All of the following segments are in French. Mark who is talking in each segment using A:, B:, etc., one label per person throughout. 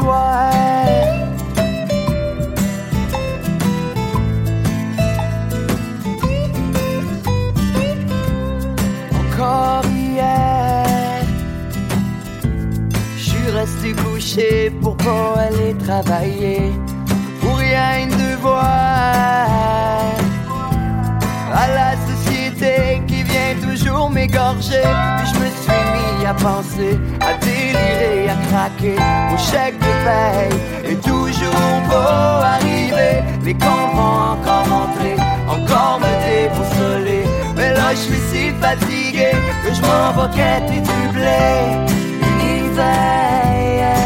A: l'histoire. Encore hier, je suis resté couché pour pas aller travailler, pour rien devoir à la société qui vient toujours m'égorger. Puis je me suis mis à penser, à délirer, à craquer. Mon chèque de paye est toujours pas arrivé. Les comptes vont encore rentrer, encore me déboussoler. Mais là je suis si fatigué que je m'en vais quêter du blé. L'hiver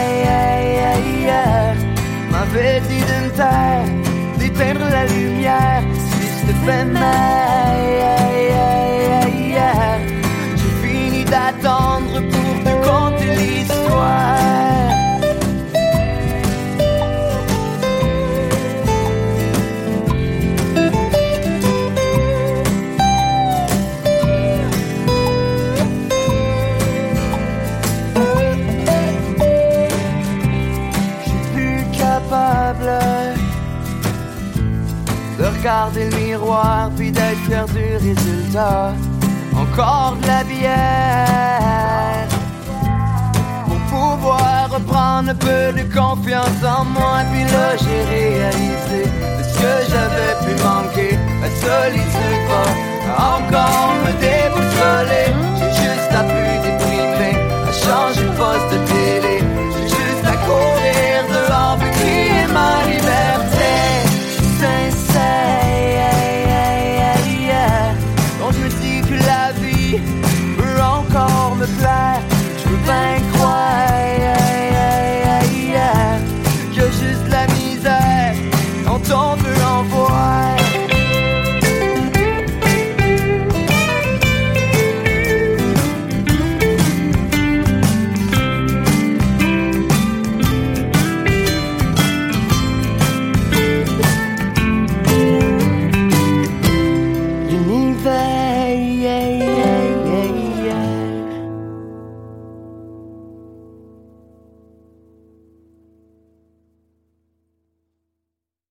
A: m'avait dit d'une terre d'éteindre la lumière. Si éphémère, j'ai fini d'attendre pour te conter l'histoire. De regarder le miroir puis d'être fier du résultat. Encore de la bière pour pouvoir reprendre un peu de confiance en moi. Puis là j'ai réalisé ce que j'avais pu manquer. La solitude va encore me déboussoler.